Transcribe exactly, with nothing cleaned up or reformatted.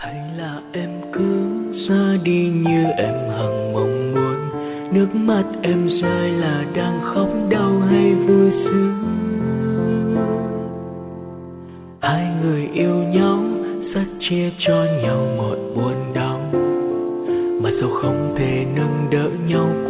Hay là em cứ ra đi như em hằng mong muốn, nước mắt em rơi là đang khóc đau hay vui sướng. Hai người yêu nhau rất chia cho nhau một buồn đau, mà sao không thể nâng đỡ nhau